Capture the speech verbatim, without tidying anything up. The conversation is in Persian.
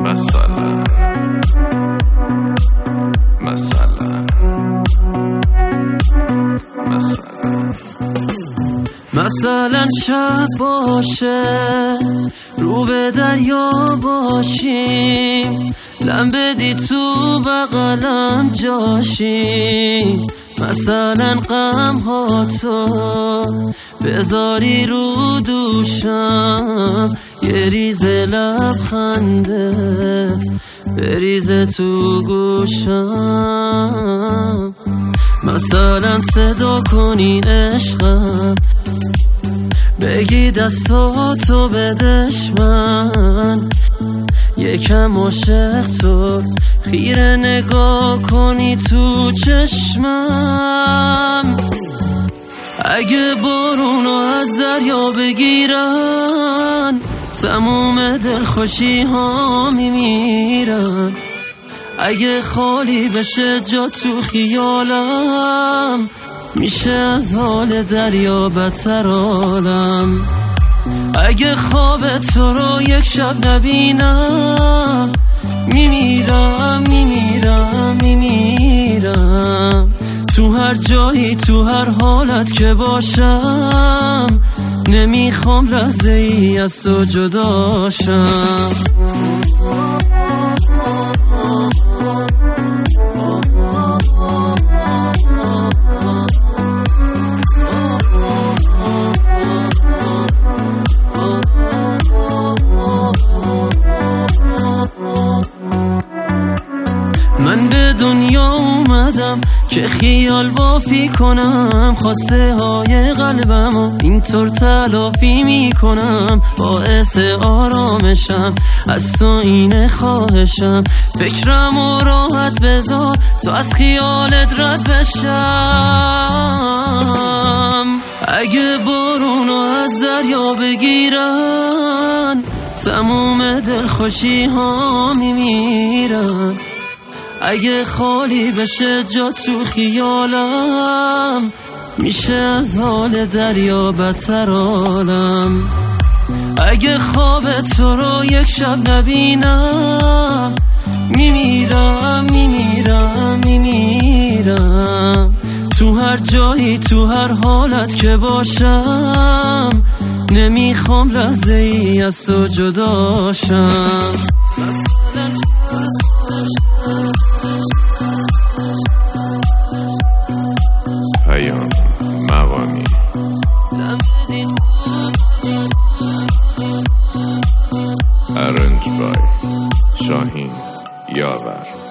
مثلا مثلا مثلا مثلا شب باشه رو به دریا باشیم، لم بدی تو بغلم جاشی. مثلا غم ها تو بذاری رو دوشم، یه ریز لبخندت بریزه تو گوشم. مثلا صدا کنی عشقم، بگی دستاتو بدش من، یکم عاشق تو خیره نگاه کنی تو چشمم. اگه بارونو از دریا بگیرن، تموم دلخوشی ها میمیرن. اگه خالی بشه جا تو خیالم، میشه از حال دریا بدتر عالم. اگه خواب تو رو یک شب نبینم، میمیرم میمیرم میمیرم. تو هر جایی تو هر حالت که باشم، نمیخوام لحظه ای از تو جداشم. من به دنیا اومدم که خیال بافی کنم، خواسته های قلبم اینطور تلافی میکنم. باعث آرامشم از تو اینه خواهشم، فکرم و راحت بذار تو از خیالت رد بشم. اگه بارونو از دریا بگیرن، تموم دلخوشی ها میمیرن. اگه خالی بشه جا تو خیالم، میشه از حال دریا بدتر عالم. اگه خواب تو رو یک شب نبینم، میمیرم میمیرم میمیرم. تو هر جایی تو هر حالت که باشم، نمیخوام لحظه ای از تو جداشم. پیام مقامی ارنج بای شاهین یاور.